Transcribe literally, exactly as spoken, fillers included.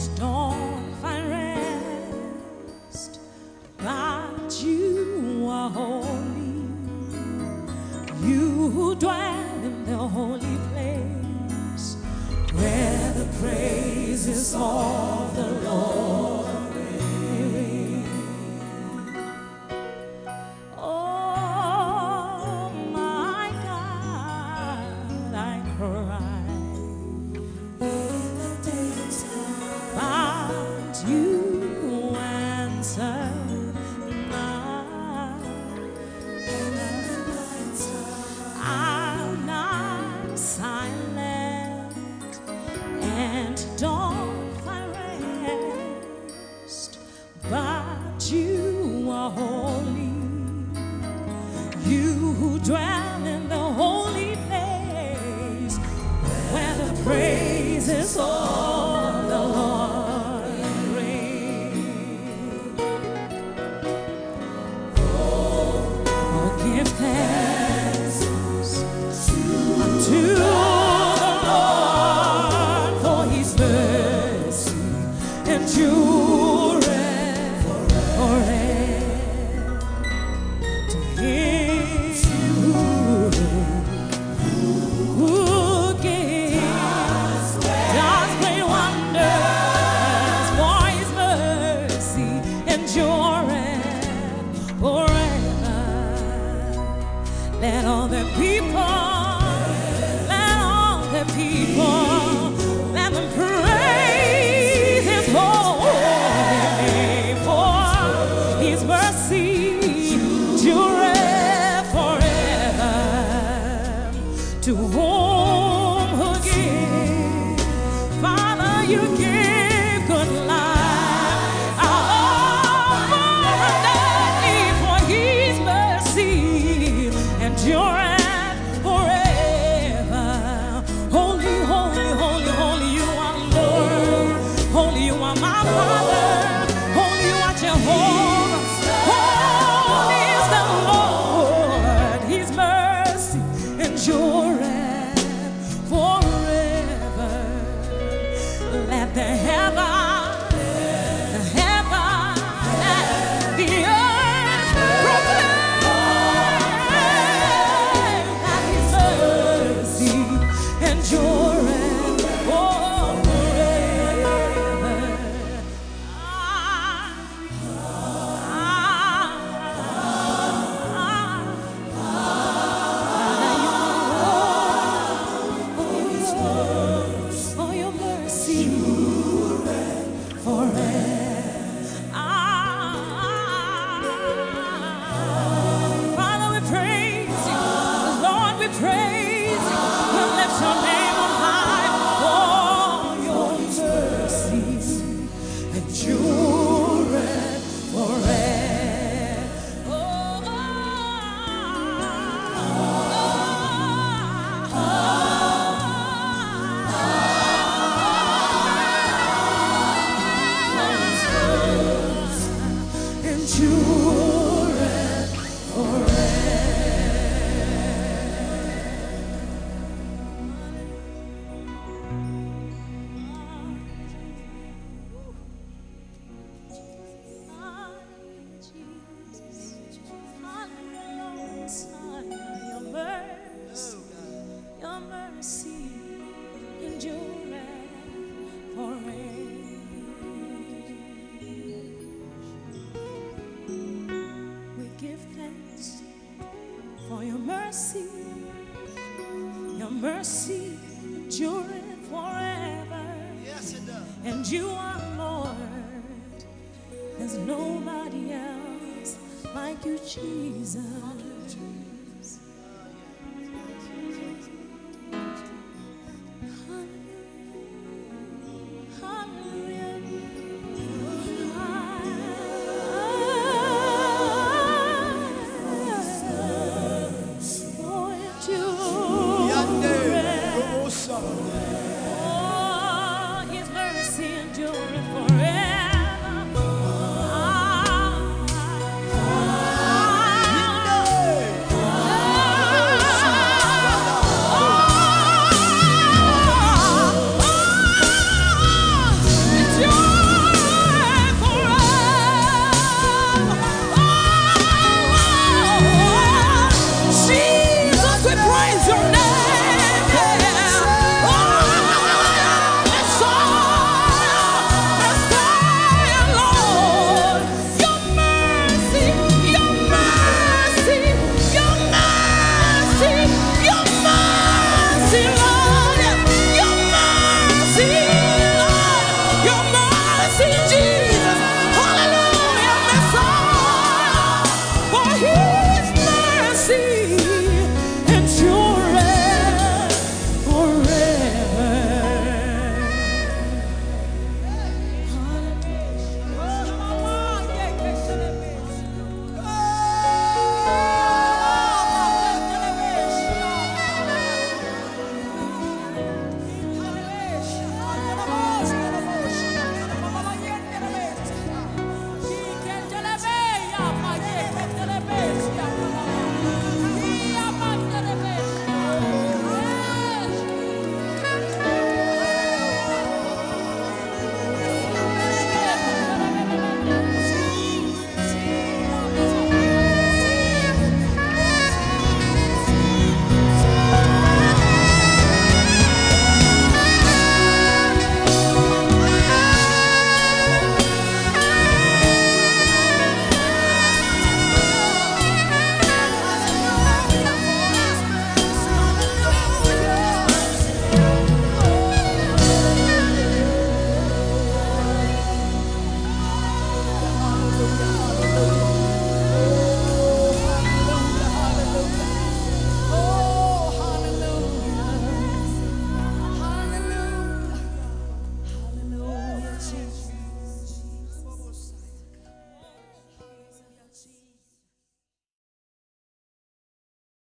don't find rest, but you are holy. You who dwell in the holy place, where the praises of the Lord reign. Oh my God, I cry in the daytime, but you answer not. In the nighttime, I'm not silent and don't find rest, but you are holy. You who dwell in the holy place, where the praises of the Lord reign. Oh, give thanks unto the Lord, for His mercy endureth forever. To Him who gives does great wonders, for His mercy endureth forever. Let all the people, let all the people, let them praise His holy name, for His mercy endureth forever. To whom who give, Father, you give good life. Oh, abundantly, for His mercy endureth forever. Holy, holy, holy, holy, you are Lord. Holy, you are my Father. Holy, you are Jehovah. Holy is the Lord. His mercy endureth forever. Let the heaven, the heaven, and the earth proclaim that His mercy endureth forever. Ah, for your mercy forever. Ah, Father, we praise you. Lord, we praise you. We lift your name on high. For your mercy endureth forever. Oh, endureth Your mercy, your mercy endureth forever. We give thanks for your mercy. Your mercy endureth forever. Yes, it does. And you are Lord. There's nobody else like you, Jesus.